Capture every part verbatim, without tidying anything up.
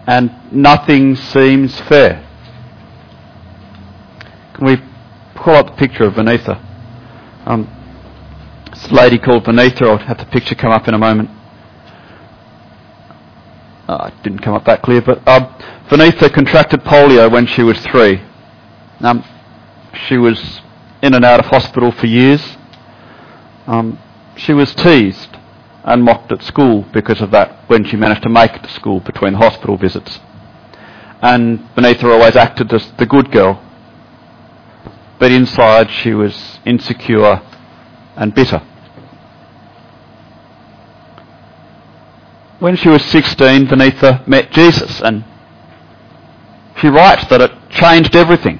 and nothing seems fair. Can we pull up the picture of Venitha? Um, this lady called Venitha, I'll have the picture come up in a moment. Uh, it didn't come up that clear, but um, Venitha contracted polio when she was three. Um, she was in and out of hospital for years. Um, she was teased and mocked at school because of that when she managed to make it to school between hospital visits. And Venitha always acted as the good girl, but inside she was insecure and bitter. When she was sixteen, Venitha met Jesus, and she writes that it changed everything.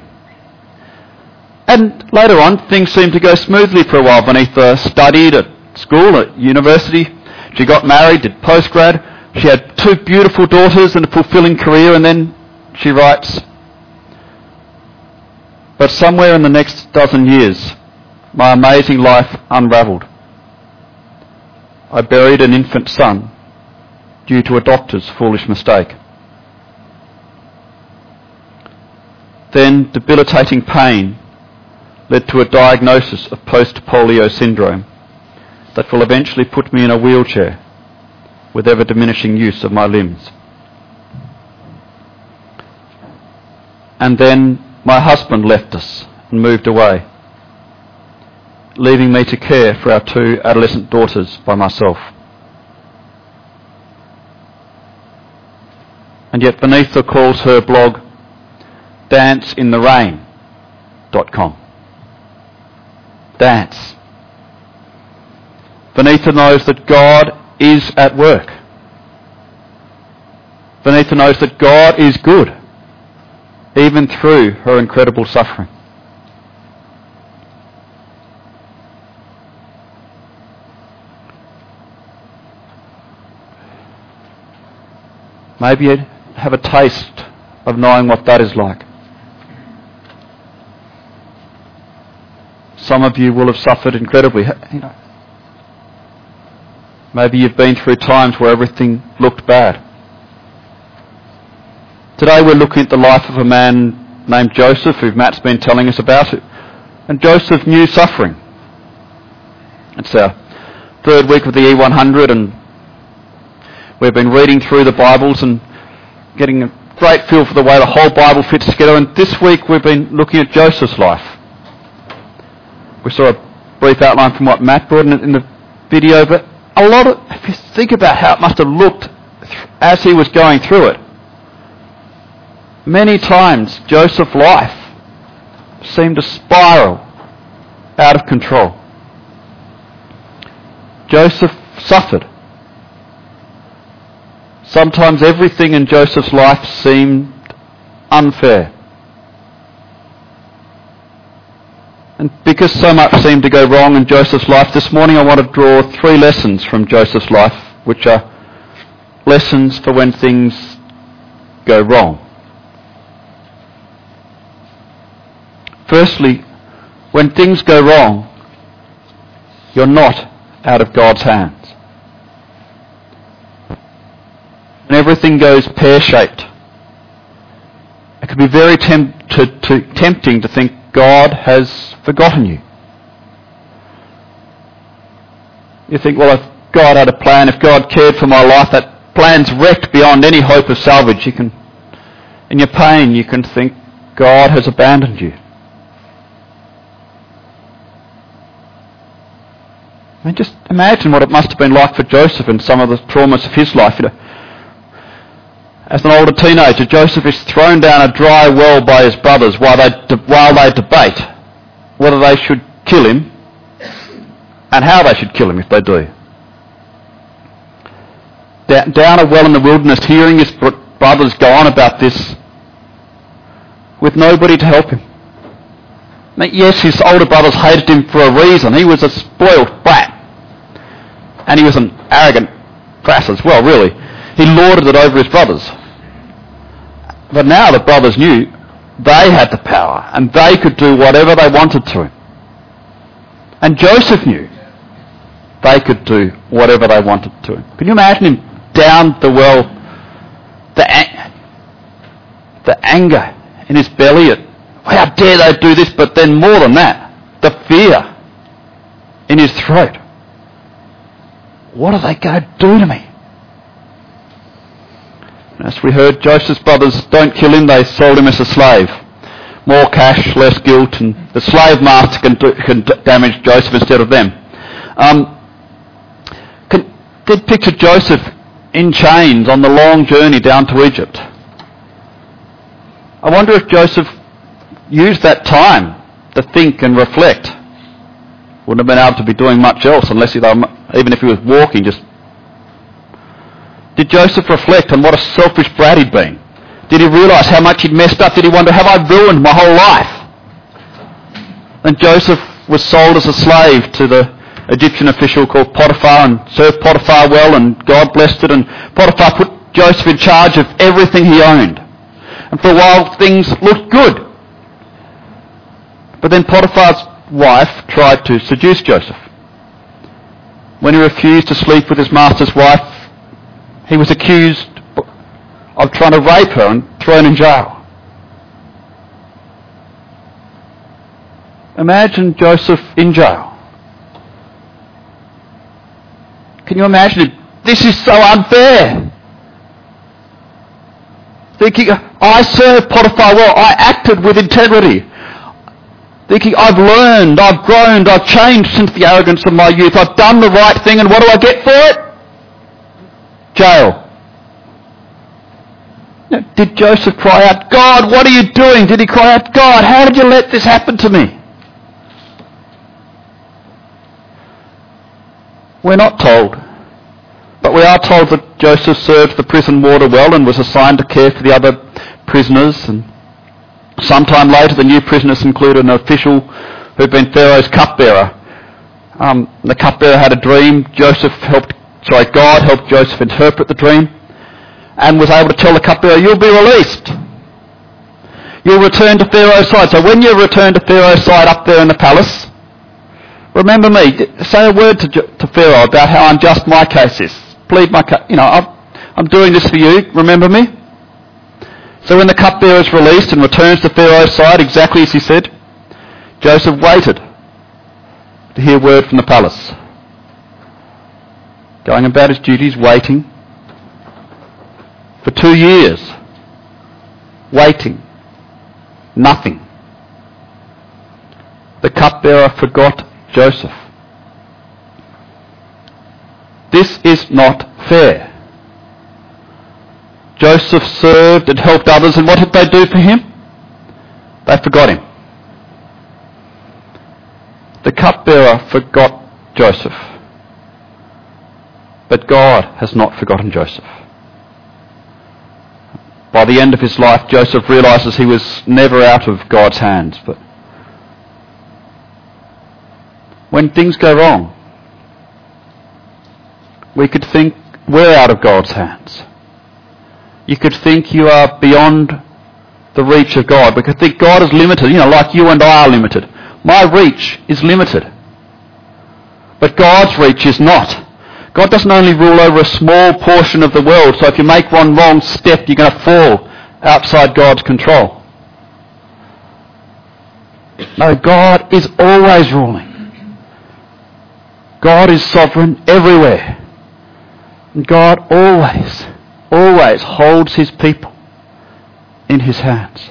And later on, things seemed to go smoothly for a while. Venitha studied at school, at university. She got married, did postgrad. She had two beautiful daughters and a fulfilling career, and then she writes, "But somewhere in the next dozen years, my amazing life unravelled. I buried an infant son due to a doctor's foolish mistake. Then debilitating pain led to a diagnosis of post-polio syndrome that will eventually put me in a wheelchair with ever-diminishing use of my limbs. And then my husband left us and moved away, leaving me to care for our two adolescent daughters by myself. And yet Venitha calls her blog dance in the rain dot com. Dance. Venitha knows that God is at work. Venitha knows that God is good, even through her incredible suffering. Maybe you have a taste of knowing what that is like. Some of you will have suffered incredibly. You know, maybe you've been through times where everything looked bad. Today we're looking at the life of a man named Joseph, who Matt's been telling us about. And Joseph knew suffering. It's our third week of the E one hundred, and we've been reading through the Bibles and getting a great feel for the way the whole Bible fits together. And this week we've been looking at Joseph's life. We saw a brief outline from what Matt brought in, in the video, but a lot of, if you think about how it must have looked as he was going through it, many times Joseph's life seemed to spiral out of control. Joseph suffered. Sometimes everything in Joseph's life seemed unfair. And because so much seemed to go wrong in Joseph's life, this morning I want to draw three lessons from Joseph's life, which are lessons for when things go wrong. Firstly, when things go wrong, you're not out of God's hands. When everything goes pear-shaped, it can be very temp- to, to, tempting to think God has forgotten you. You think, well, if God had a plan, if God cared for my life, that plan's wrecked beyond any hope of salvage. You can, in your pain, you can think God has abandoned you. I mean, just imagine what it must have been like for Joseph and some of the traumas of his life. You know, as an older teenager, Joseph is thrown down a dry well by his brothers while they de- while they debate whether they should kill him and how they should kill him if they do. Da- down a well in the wilderness, hearing his br- brothers go on about this with nobody to help him. Now, yes, his older brothers hated him for a reason. He was a spoiled brat. And he was an arrogant brat as well, really. He lorded it over his brothers. But now the brothers knew they had the power and they could do whatever they wanted to him. And Joseph knew they could do whatever they wanted to him. Can you imagine him down the well the, ang- the anger in his belly at, how dare they do this, but then more than that, the fear in his throat. What are they going to do to me? As we heard, Joseph's brothers don't kill him, they sold him as a slave. More cash, less guilt, and the slave master can, do, can d- damage Joseph instead of them. Um, can, did picture Joseph in chains on the long journey down to Egypt. I wonder if Joseph used that time to think and reflect. Wouldn't have been able to be doing much else unless he, even if he was walking, just... Did Joseph reflect on what a selfish brat he'd been? Did he realise how much he'd messed up? Did he wonder, have I ruined my whole life? And Joseph was sold as a slave to the Egyptian official called Potiphar and served Potiphar well, and God blessed it, and Potiphar put Joseph in charge of everything he owned. And for a while things looked good. But then Potiphar's wife tried to seduce Joseph. When he refused to sleep with his master's wife, he was accused of trying to rape her and thrown in jail. Imagine Joseph in jail. Can you imagine it? This is so unfair. Thinking, I served Potiphar well, I acted with integrity. Thinking, I've learned, I've grown, I've changed since the arrogance of my youth. I've done the right thing, and what do I get for it? Jail. Now, did Joseph cry out, God, what are you doing? Did he cry out, God, how did you let this happen to me? We're not told. But we are told that Joseph served the prison warder well and was assigned to care for the other prisoners. And sometime later, the new prisoners included an official who'd been Pharaoh's cupbearer. Um, the cupbearer had a dream. Joseph helped, sorry, God helped Joseph interpret the dream and was able to tell the cupbearer, you'll be released. You'll return to Pharaoh's side. So when you return to Pharaoh's side up there in the palace, remember me. Say a word to, to Pharaoh about how unjust my case is. Plead my case. You know, I'm, I'm doing this for you. Remember me? So when the cupbearer is released and returns to Pharaoh's side, exactly as he said, Joseph waited to hear word from the palace. Going about his duties, waiting. For two years. Waiting. Nothing. The cupbearer forgot Joseph. This is not fair. Joseph served and helped others, and what did they do for him? They forgot him. The cupbearer forgot Joseph. But God has not forgotten Joseph. By the end of his life, Joseph realises he was never out of God's hands. But when things go wrong, we could think we're out of God's hands. You could think you are beyond the reach of God. We could think God is limited, you know, like you and I are limited. My reach is limited. But God's reach is not. God doesn't only rule over a small portion of the world, so if you make one wrong step, you're going to fall outside God's control. No, God is always ruling. God is sovereign everywhere. And God always, always holds his people in his hands.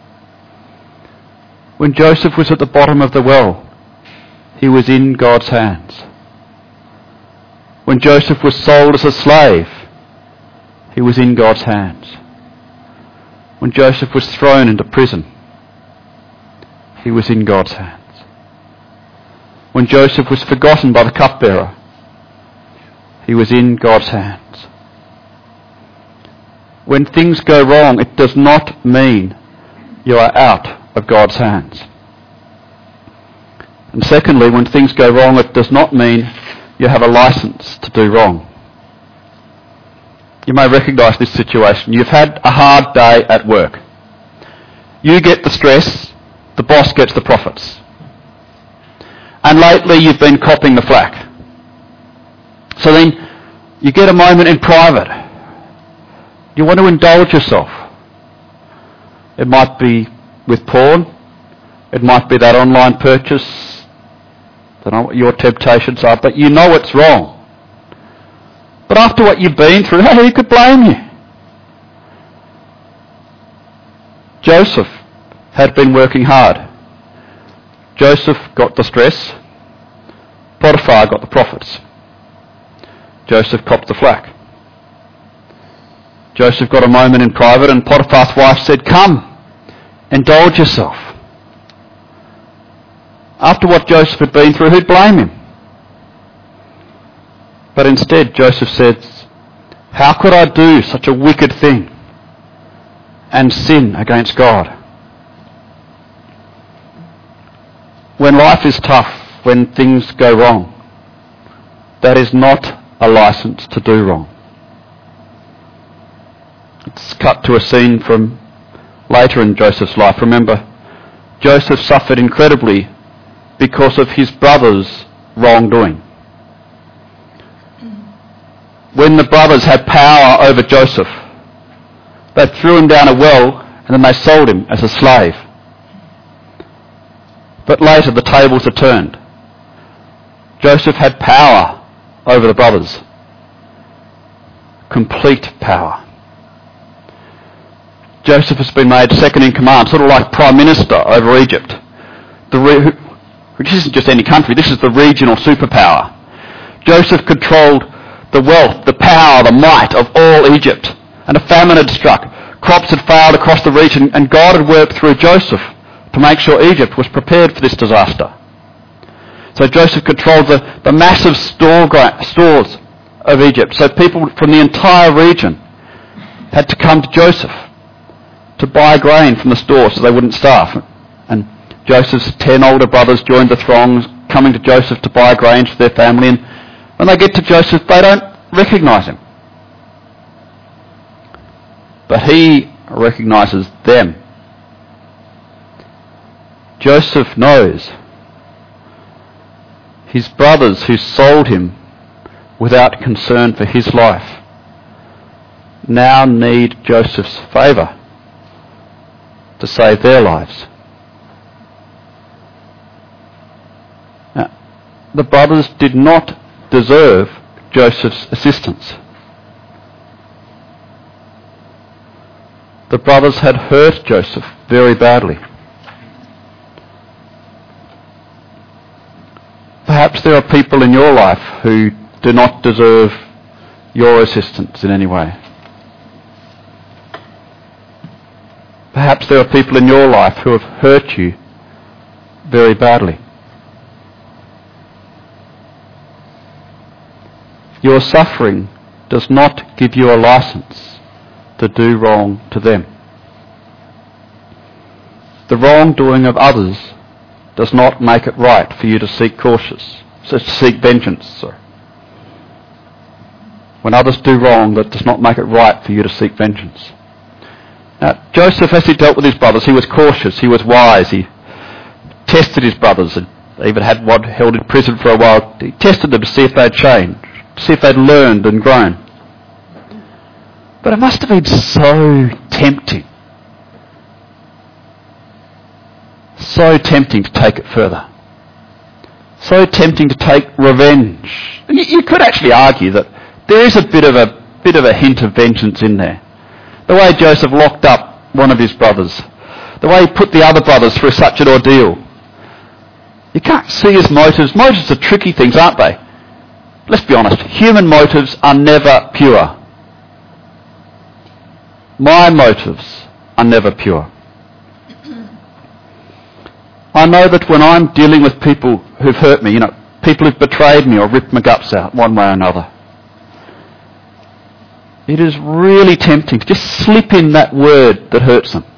When Joseph was at the bottom of the well, he was in God's hands. When Joseph was sold as a slave, he was in God's hands. When Joseph was thrown into prison, he was in God's hands. When Joseph was forgotten by the cupbearer, he was in God's hands. When things go wrong, it does not mean you are out of God's hands. And secondly, when things go wrong, it does not mean you have a license to do wrong. You may recognise this situation. You've had a hard day at work. You get the stress, the boss gets the profits. And lately you've been copping the flack. So then you get a moment in private You want to indulge yourself. It might be with porn. It might be that online purchase. I don't know what your temptations are, but you know it's wrong. But after what you've been through, hey, who could blame you? Joseph had been working hard. Joseph got the stress. Potiphar got the profits. Joseph copped the flack. Joseph got a moment in private, and Potiphar's wife said, "Come, indulge yourself." After what Joseph had been through, who'd blame him? But instead, Joseph said, "How could I do such a wicked thing and sin against God?" When life is tough, when things go wrong, that is not a license to do wrong. It's cut to a scene from later in Joseph's life. Remember, Joseph suffered incredibly because of his brothers' wrongdoing. When the brothers had power over Joseph, they threw him down a well and then they sold him as a slave. But later the tables are turned. Joseph had power over the brothers. Complete power. Joseph has been made second in command, sort of like Prime Minister over Egypt. The re- which isn't just any country, this is the regional superpower. Joseph controlled the wealth, the power, the might of all Egypt. And a famine had struck. Crops had failed across the region, and God had worked through Joseph to make sure Egypt was prepared for this disaster. So Joseph controlled the, the massive store gra- stores of Egypt. So people from the entire region had to come to Joseph to buy grain from the store so they wouldn't starve. And Joseph's ten older brothers joined the throngs, coming to Joseph to buy grain for their family. And when they get to Joseph, they don't recognise him. But he recognises them. Joseph knows his brothers who sold him without concern for his life now need Joseph's favour to save their lives. Now, the brothers did not deserve Joseph's assistance. The brothers had hurt Joseph very badly. Perhaps there are people in your life who do not deserve your assistance in any way. Perhaps there are people in your life who have hurt you very badly. Your suffering does not give you a license to do wrong to them. The wrongdoing of others does not make it right for you to seek cautious, so to seek vengeance. Sorry. When others do wrong, that does not make it right for you to seek vengeance. Now, Joseph, as he dealt with his brothers, he was cautious, he was wise, he tested his brothers, and even had one held in prison for a while. He tested them to see if they'd changed, to see if they'd learned and grown. But it must have been so tempting. So tempting to take it further. So tempting to take revenge. You, you could actually argue that there is a bit of a bit of a hint of vengeance in there. The way Joseph locked up one of his brothers. The way he put the other brothers through such an ordeal. You can't see his motives. Motives are tricky things, aren't they? Let's be honest. Human motives are never pure. My motives are never pure. I know that when I'm dealing with people who've hurt me, you know, people who've betrayed me or ripped my guts out one way or another, it is really tempting to just slip in that word that hurts them.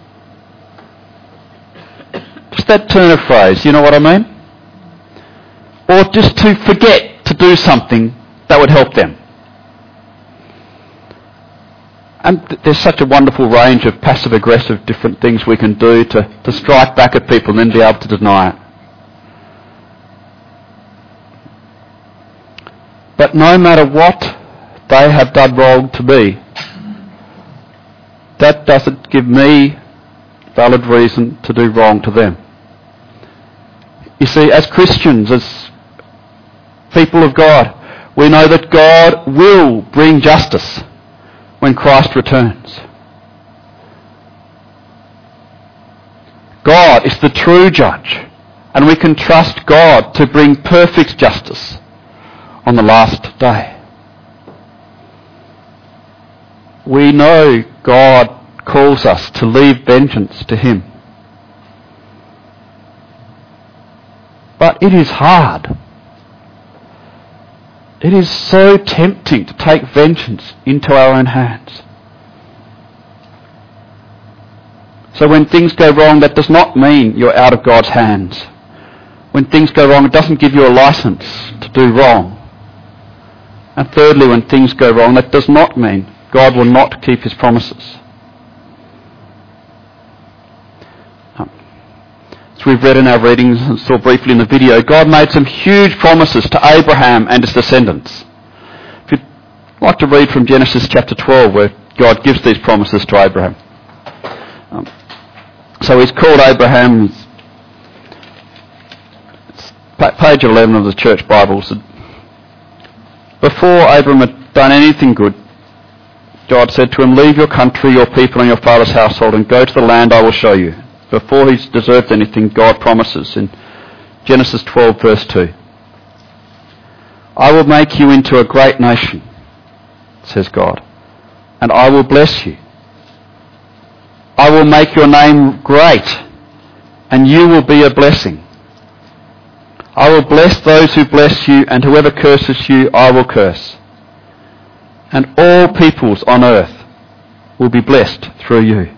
Just that turn of phrase, you know what I mean? Or just to forget to do something that would help them. And th- there's such a wonderful range of passive-aggressive different things we can do to, to strike back at people and then be able to deny it. But no matter what they have done wrong to me, that doesn't give me valid reason to do wrong to them. You see, as Christians, as people of God, we know that God will bring justice when Christ returns. God is the true judge, and we can trust God to bring perfect justice on the last day. We know God calls us to leave vengeance to him. But it is hard. It is so tempting to take vengeance into our own hands. So when things go wrong, that does not mean you're out of God's hands. When things go wrong, it doesn't give you a license to do wrong. And thirdly, when things go wrong, that does not mean God will not keep his promises. As we've read in our readings and saw briefly in the video, God made some huge promises to Abraham and his descendants. If you'd like to read from Genesis chapter twelve, where God gives these promises to Abraham. Um, so he's called Abraham, it's page eleven of the church Bibles. Before Abraham had done anything good, God said to him, "Leave your country, your people and your father's household and go to the land I will show you." Before he's deserved anything, God promises in Genesis twelve verse two. "I will make you into a great nation," says God, "and I will bless you. I will make your name great, and you will be a blessing. I will bless those who bless you, and whoever curses you, I will curse. And all peoples on earth will be blessed through you."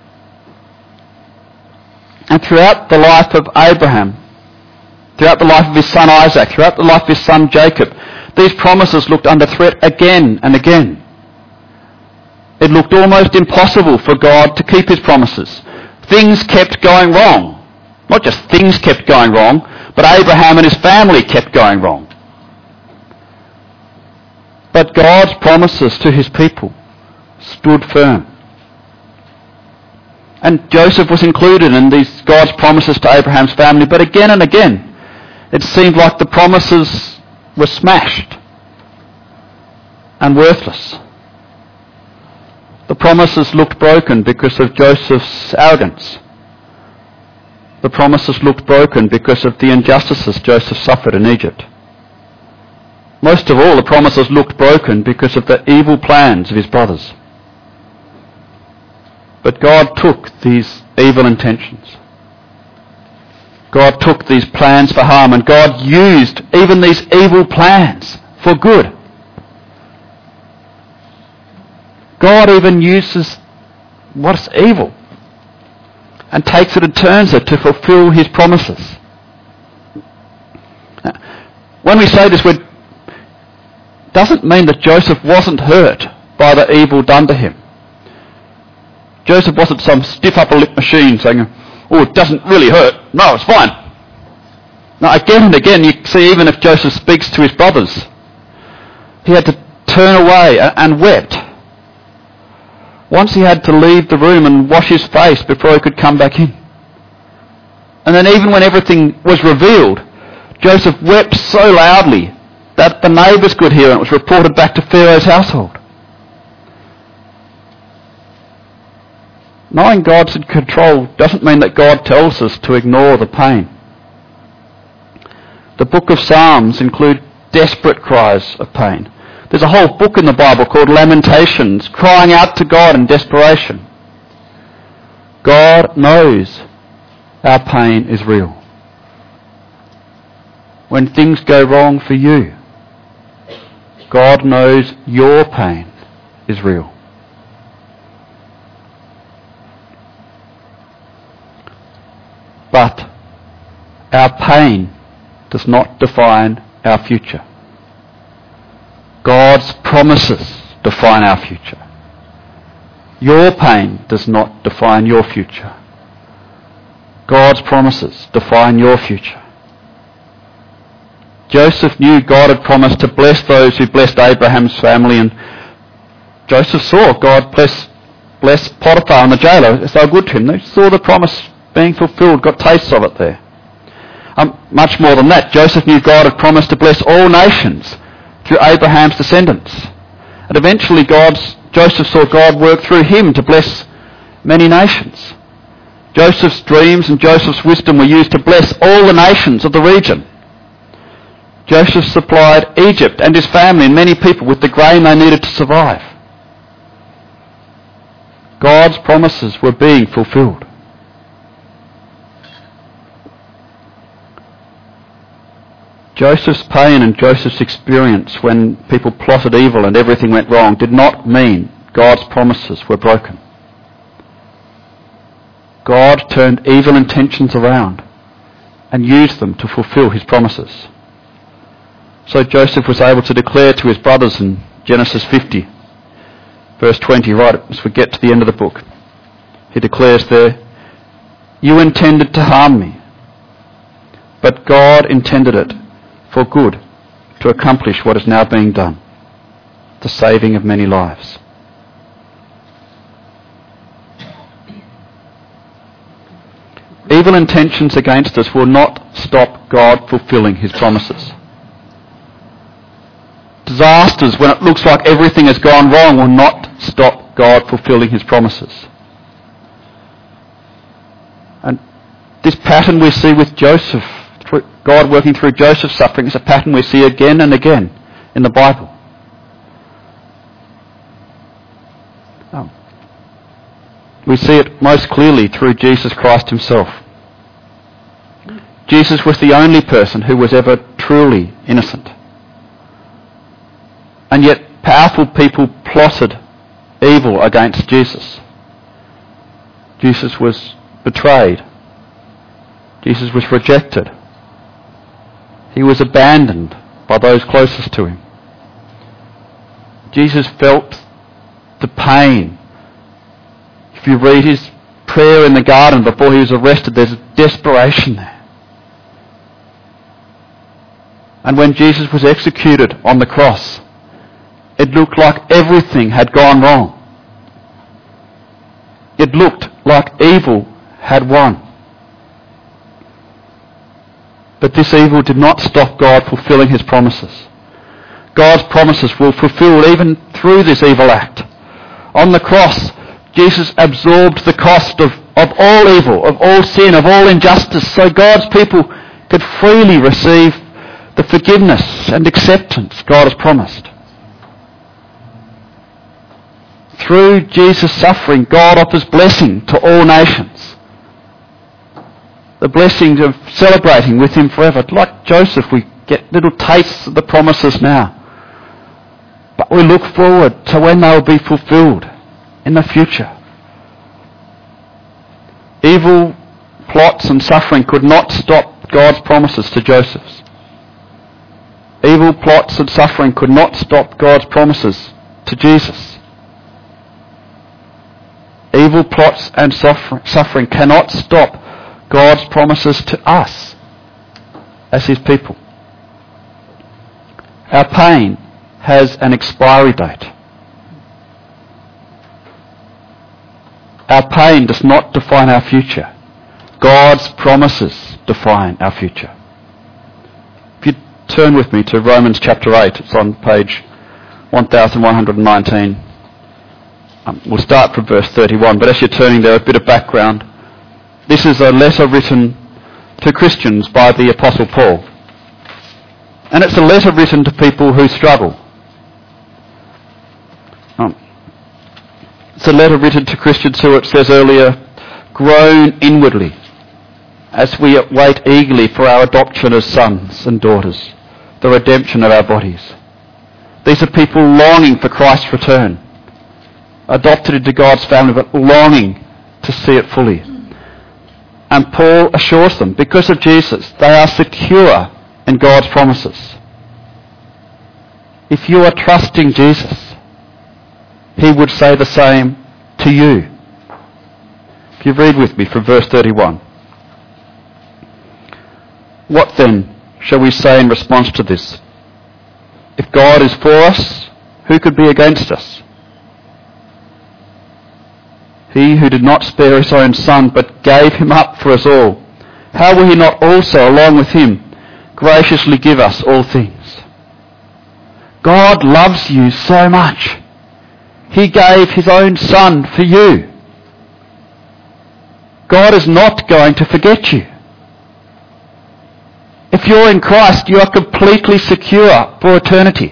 And throughout the life of Abraham, throughout the life of his son Isaac, throughout the life of his son Jacob, these promises looked under threat again and again. It looked almost impossible for God to keep his promises. Things kept going wrong. Not just things kept going wrong, but Abraham and his family kept going wrong. But God's promises to his people stood firm. And Joseph was included in these God's promises to Abraham's family, but again and again, it seemed like the promises were smashed and worthless. The promises looked broken because of Joseph's arrogance. The promises looked broken because of the injustices Joseph suffered in Egypt. Most of all, the promises looked broken because of the evil plans of his brothers. But God took these evil intentions. God took these plans for harm, and God used even these evil plans for good. God even uses what's evil and takes it and turns it to fulfill his promises. When we say this, it doesn't mean that Joseph wasn't hurt by the evil done to him. Joseph wasn't some stiff upper lip machine saying, "Oh, it doesn't really hurt. No, it's fine." Now, again and again, you see, even if Joseph speaks to his brothers, he had to turn away and wept. Once he had to leave the room and wash his face before he could come back in. And then even when everything was revealed, Joseph wept so loudly that the neighbours could hear, and it was reported back to Pharaoh's household. Knowing God's in control doesn't mean that God tells us to ignore the pain. The book of Psalms include desperate cries of pain. There's a whole book in the Bible called Lamentations, crying out to God in desperation. God knows our pain is real. When things go wrong for you, God knows your pain is real. But our pain does not define our future. God's promises define our future. Your pain does not define your future. God's promises define your future. Joseph knew God had promised to bless those who blessed Abraham's family, and Joseph saw God bless bless Potiphar and the jailer as they were good to him. They saw the promise being fulfilled, got tastes of it there. Um, much more than that, Joseph knew God had promised to bless all nations through Abraham's descendants. And eventually God's, Joseph saw God work through him to bless many nations. Joseph's dreams and Joseph's wisdom were used to bless all the nations of the region. Joseph supplied Egypt and his family and many people with the grain they needed to survive. God's promises were being fulfilled. Joseph's pain and Joseph's experience when people plotted evil and everything went wrong did not mean God's promises were broken. God turned evil intentions around and used them to fulfill his promises. So Joseph was able to declare to his brothers in Genesis fifty, verse twenty, right as we get to the end of the book. He declares there, "You intended to harm me, but God intended it for good to accomplish what is now being done, the saving of many lives." Evil intentions against us will not stop God fulfilling his promises. Disasters, when it looks like everything has gone wrong, will not stop God fulfilling his promises. And this pattern we see with Joseph, God working through Joseph's suffering, is a pattern we see again and again in the Bible. Um, we see it most clearly through Jesus Christ himself. Jesus was the only person who was ever truly innocent. And yet powerful people plotted evil against Jesus. Jesus was betrayed. Jesus was rejected. He was abandoned by those closest to him. Jesus felt the pain. If you read his prayer in the garden before he was arrested, there's a desperation there. And when Jesus was executed on the cross, it looked like everything had gone wrong. It looked like evil had won. But this evil did not stop God fulfilling his promises. God's promises were fulfilled even through this evil act. On the cross, Jesus absorbed the cost of, of all evil, of all sin, of all injustice, so God's people could freely receive the forgiveness and acceptance God has promised. Through Jesus' suffering, God offers blessing to all nations. The blessing of celebrating with him forever. Like Joseph, we get little tastes of the promises now. But we look forward to when they will be fulfilled in the future. Evil plots and suffering could not stop God's promises to Joseph. Evil plots and suffering could not stop God's promises to Jesus. Evil plots and suffering cannot stop God's promises to us as his people. Our pain has an expiry date. Our pain does not define our future. God's promises define our future. If you turn with me to Romans chapter eight, it's on page one thousand one hundred nineteen. Um, we'll start from verse thirty-one, but as you're turning there, a bit of background. This is a letter written to Christians by the Apostle Paul. And it's a letter written to people who struggle. Um, it's a letter written to Christians who, it says earlier, groan inwardly as we wait eagerly for our adoption as sons and daughters, the redemption of our bodies. These are people longing for Christ's return, adopted into God's family, but longing to see it fully. And Paul assures them, because of Jesus, they are secure in God's promises. If you are trusting Jesus, he would say the same to you. If you read with me from verse thirty-one. What then shall we say in response to this? If God is for us, who could be against us? He who did not spare his own son, but gave him up for us all, how will he not also, along with him, graciously give us all things? God loves you so much. He gave his own son for you. God is not going to forget you. If you're in Christ, you are completely secure for eternity.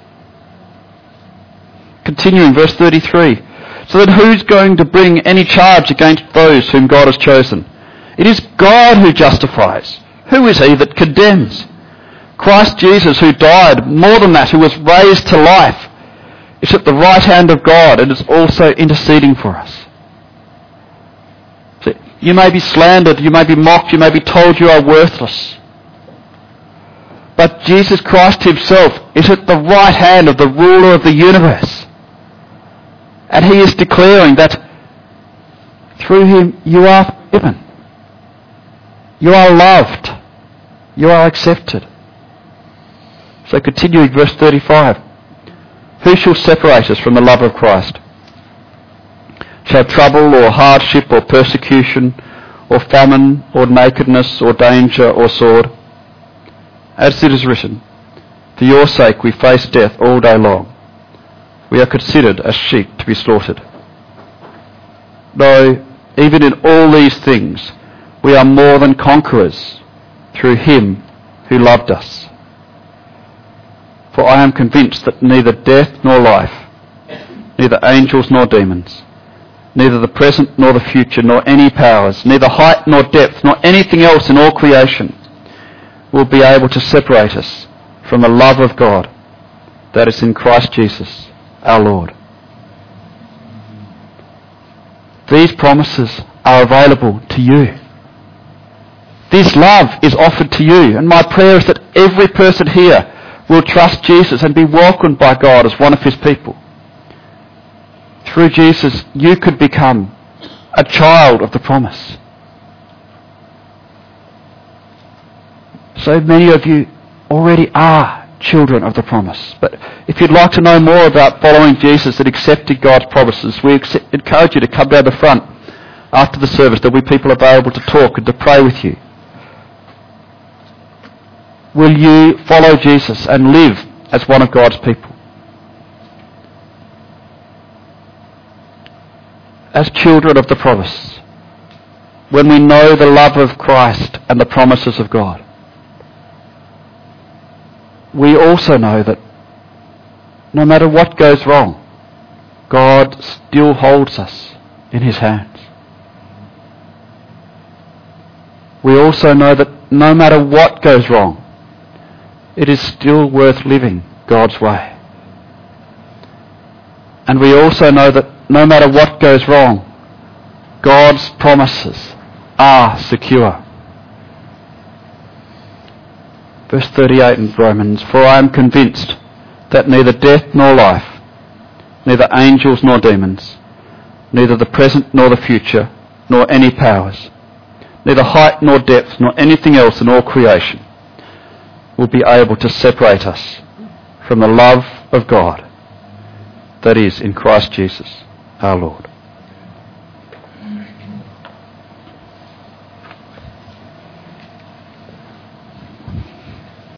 Continuing, verse thirty-three. So then who's going to bring any charge against those whom God has chosen? It is God who justifies. Who is he that condemns? Christ Jesus, who died, more than that, who was raised to life, is at the right hand of God and is also interceding for us. So you may be slandered, you may be mocked, you may be told you are worthless. But Jesus Christ himself is at the right hand of the ruler of the universe. And he is declaring that through him you are forgiven. You are loved. You are accepted. So continuing verse thirty-five. Who shall separate us from the love of Christ? Shall trouble or hardship or persecution or famine or nakedness or danger or sword? As it is written, for your sake we face death all day long. We are considered as sheep to be slaughtered. No, even in all these things, we are more than conquerors through him who loved us. For I am convinced that neither death nor life, neither angels nor demons, neither the present nor the future, nor any powers, neither height nor depth, nor anything else in all creation will be able to separate us from the love of God that is in Christ Jesus our Lord. These promises are available to you. This love is offered to you, and my prayer is that every person here will trust Jesus and be welcomed by God as one of his people. Through Jesus, you could become a child of the promise. So many of you already are children of the promise. But if you'd like to know more about following Jesus and accepting God's promises, we accept, encourage you to come down the front after the service. There'll be people available to talk and to pray with you. Will you follow Jesus and live as one of God's people? As children of the promise, when we know the love of Christ and the promises of God, we also know that no matter what goes wrong, God still holds us in his hands. We also know that no matter what goes wrong, it is still worth living God's way. And we also know that no matter what goes wrong, God's promises are secure. Verse thirty-eight in Romans, for I am convinced that neither death nor life, neither angels nor demons, neither the present nor the future, nor any powers, neither height nor depth, nor anything else in all creation will be able to separate us from the love of God that is in Christ Jesus our Lord.